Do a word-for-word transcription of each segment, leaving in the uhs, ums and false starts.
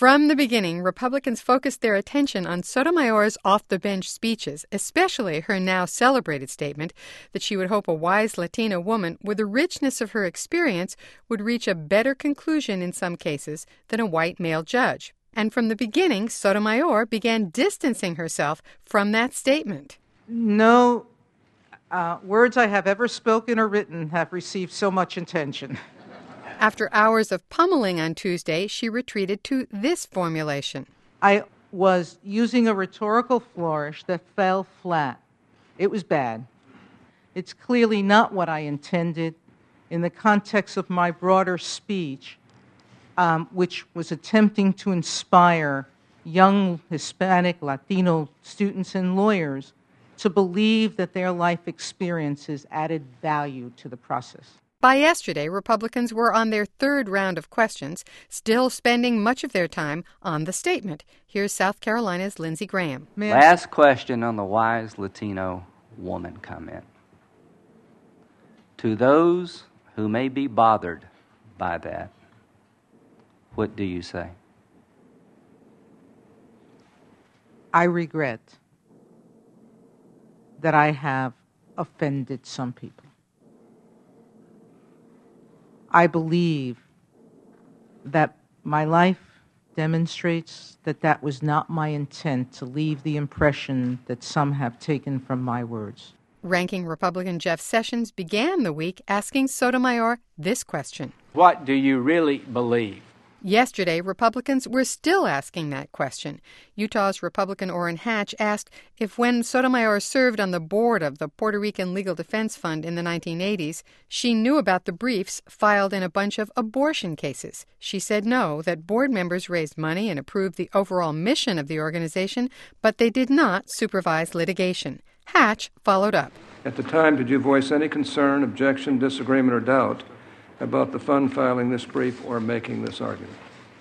From the beginning, Republicans focused their attention on Sotomayor's off-the-bench speeches, especially her now celebrated statement that she would hope a wise Latina woman with the richness of her experience would reach a better conclusion in some cases than a white male judge. And from the beginning, Sotomayor began distancing herself from that statement. No uh, words I have ever spoken or written have received so much attention. After hours of pummeling on Tuesday, she retreated to this formulation. I was using a rhetorical flourish that fell flat. It was bad. It's clearly not what I intended in the context of my broader speech, um, which was attempting to inspire young Hispanic, Latino students and lawyers to believe that their life experiences added value to the process. By yesterday, Republicans were on their third round of questions, still spending much of their time on the statement. Here's South Carolina's Lindsey Graham. Last question on the wise Latino woman comment. To those who may be bothered by that, what do you say? I regret that I have offended some people. I believe that my life demonstrates that that was not my intent to leave the impression that some have taken from my words. Ranking Republican Jeff Sessions began the week asking Sotomayor this question. What do you really believe? Yesterday, Republicans were still asking that question. Utah's Republican Orrin Hatch asked if when Sotomayor served on the board of the Puerto Rican Legal Defense Fund in the nineteen eighties, she knew about the briefs filed in a bunch of abortion cases. She said no, that board members raised money and approved the overall mission of the organization, but they did not supervise litigation. Hatch followed up. At the time, did you voice any concern, objection, disagreement, or doubt about the fund filing this brief or making this argument?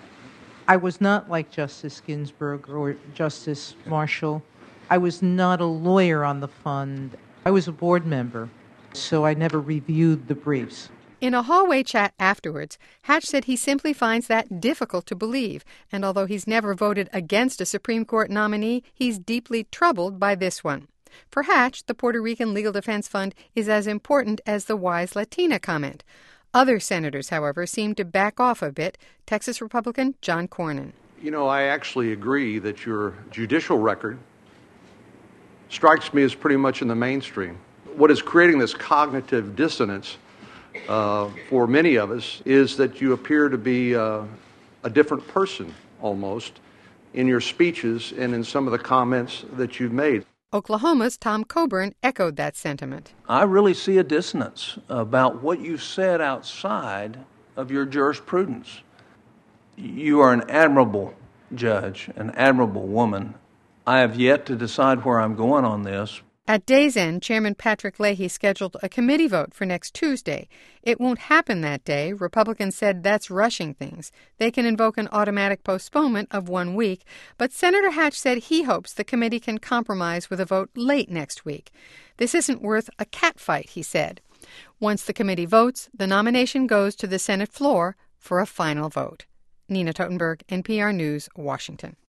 I was not like Justice Ginsburg or Justice Marshall. I was not a lawyer on the fund. I was a board member, so I never reviewed the briefs. In a hallway chat afterwards, Hatch said he simply finds that difficult to believe, and although he's never voted against a Supreme Court nominee, he's deeply troubled by this one. For Hatch, the Puerto Rican Legal Defense Fund is as important as the wise Latina comment. Other senators, however, seemed to back off a bit. Texas Republican John Cornyn. You know, I actually agree that your judicial record strikes me as pretty much in the mainstream. What is creating this cognitive dissonance uh, for many of us is that you appear to be uh, a different person, almost, in your speeches and in some of the comments that you've made. Oklahoma's Tom Coburn echoed that sentiment. I really see a dissonance about what you said outside of your jurisprudence. You are an admirable judge, an admirable woman. I have yet to decide where I'm going on this. At day's end, Chairman Patrick Leahy scheduled a committee vote for next Tuesday. It won't happen that day. Republicans said that's rushing things. They can invoke an automatic postponement of one week, but Senator Hatch said he hopes the committee can compromise with a vote late next week. This isn't worth a catfight, he said. Once the committee votes, the nomination goes to the Senate floor for a final vote. Nina Totenberg, N P R News, Washington.